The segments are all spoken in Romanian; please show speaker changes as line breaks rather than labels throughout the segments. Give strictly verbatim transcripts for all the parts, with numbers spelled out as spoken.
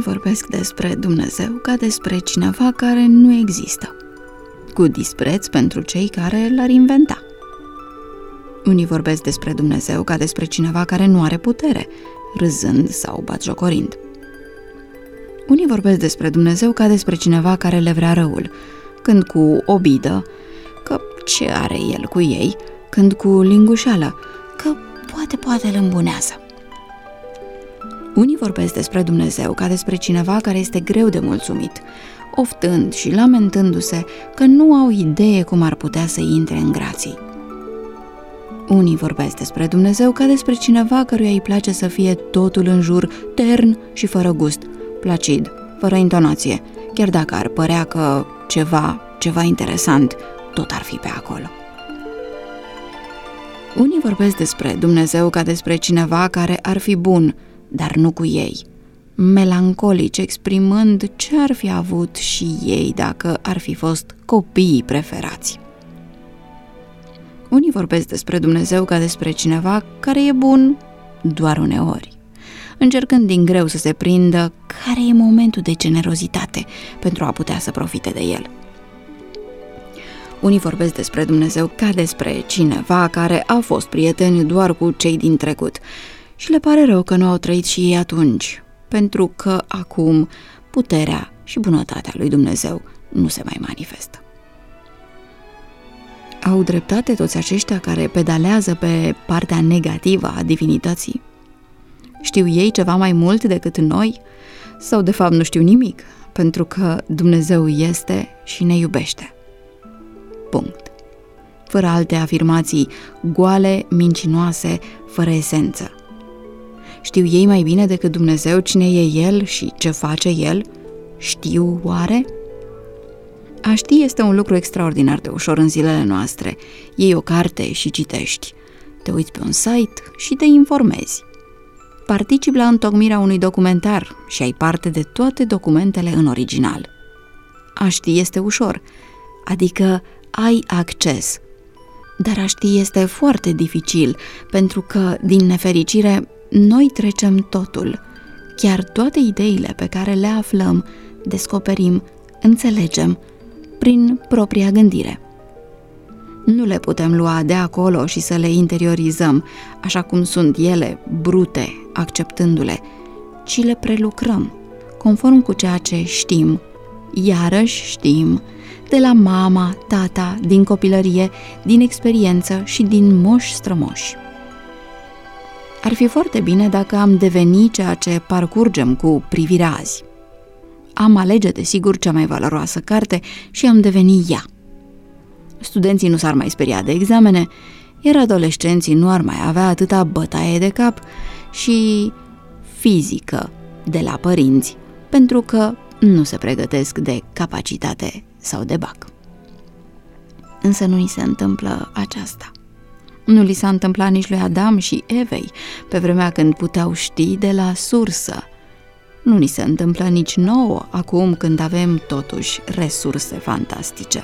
vorbesc despre Dumnezeu ca despre cineva care nu există, cu dispreț pentru cei care l-ar inventa. Unii vorbesc despre Dumnezeu ca despre cineva care nu are putere, râzând sau batjocorind. Unii vorbesc despre Dumnezeu ca despre cineva care le vrea răul, când cu obidă, că ce are el cu ei, când cu lingușeală, că poate, poate îl îmbunează. Unii vorbesc despre Dumnezeu ca despre cineva care este greu de mulțumit, oftând și lamentându-se că nu au idee cum ar putea să intre în grații. Unii vorbesc despre Dumnezeu ca despre cineva căruia îi place să fie totul în jur tern și fără gust, placid, fără intonație, chiar dacă ar părea că ceva, ceva interesant tot ar fi pe acolo. Unii vorbesc despre Dumnezeu ca despre cineva care ar fi bun, dar nu cu ei, melancolici, exprimând ce ar fi avut și ei dacă ar fi fost copiii preferați. Unii vorbesc despre Dumnezeu ca despre cineva care e bun doar uneori, încercând din greu să se prindă care e momentul de generozitate pentru a putea să profite de el. Unii vorbesc despre Dumnezeu ca despre cineva care a fost prieteni doar cu cei din trecut și le pare rău că nu au trăit și ei atunci, pentru că acum puterea și bunătatea lui Dumnezeu nu se mai manifestă. Au dreptate toți aceștia care pedalează pe partea negativă a divinității? Știu ei ceva mai mult decât noi? Sau de fapt nu știu nimic, pentru că Dumnezeu este și ne iubește. Punct. Fără alte afirmații goale, mincinoase, fără esență. Știu ei mai bine decât Dumnezeu cine e El și ce face El? Știu oare? A ști este un lucru extraordinar de ușor în zilele noastre. Iei o carte și citești. Te uiți pe un site și te informezi. Participi la întocmirea unui documentar și ai parte de toate documentele în original. A ști este ușor, adică ai acces. Dar a ști este foarte dificil, pentru că, din nefericire, noi trecem totul. Chiar toate ideile pe care le aflăm, descoperim, înțelegem, prin propria gândire. Nu le putem lua de acolo și să le interiorizăm, așa cum sunt ele, brute, acceptându-le, ci le prelucrăm, conform cu ceea ce știm, iarăși știm, de la mama, tata, din copilărie, din experiență și din moși strămoși. Ar fi foarte bine dacă am deveni ceea ce parcurgem cu privirea azi. Am alege, desigur, cea mai valoroasă carte și am deveni ea. Studenții nu s-ar mai speria de examene, iar adolescenții nu ar mai avea atâta bătaie de cap și fizică de la părinți, pentru că nu se pregătesc de capacitate sau de bac. Însă nu ni se întâmplă aceasta. Nu li s-a întâmplat nici lui Adam și Evei, pe vremea când puteau ști de la sursă. Nu ni se întâmplă nici nouă, acum când avem totuși resurse fantastice.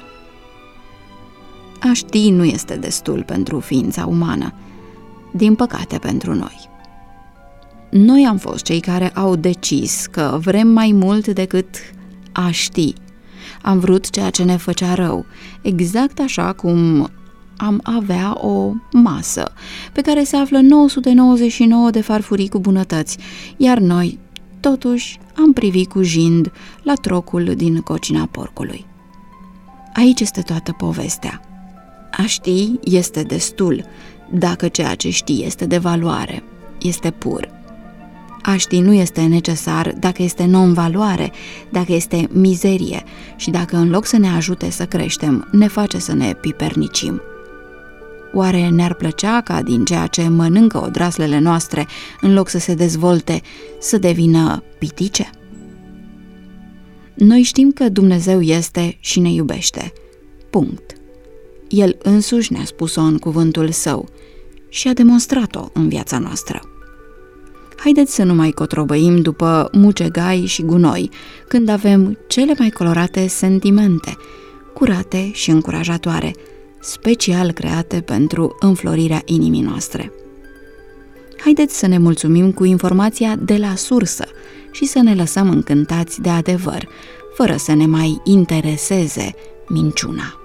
A ști nu este destul pentru ființa umană, din păcate pentru noi. Noi am fost cei care au decis că vrem mai mult decât a ști. Am vrut ceea ce ne făcea rău, exact așa cum am avea o masă pe care se află nouă sute nouăzeci și nouă de farfurii cu bunătăți, iar noi, totuși, am privit cu jind la trocul din cocina porcului. Aici este toată povestea. A ști este destul, dacă ceea ce știi este de valoare, este pur. A ști nu este necesar dacă este non-valoare, dacă este mizerie și dacă în loc să ne ajute să creștem, ne face să ne pipernicim. Oare ne-ar plăcea ca din ceea ce mănâncă odraslele noastre, în loc să se dezvolte, să devină pitice? Noi știm că Dumnezeu este și ne iubește. Punct. El însuși ne-a spus-o în cuvântul Său și a demonstrat-o în viața noastră. Haideți să nu mai cotrobăim după mucegai și gunoi, când avem cele mai colorate sentimente, curate și încurajatoare, special create pentru înflorirea inimii noastre. Haideți să ne mulțumim cu informația de la sursă și să ne lăsăm încântați de adevăr, fără să ne mai intereseze minciuna.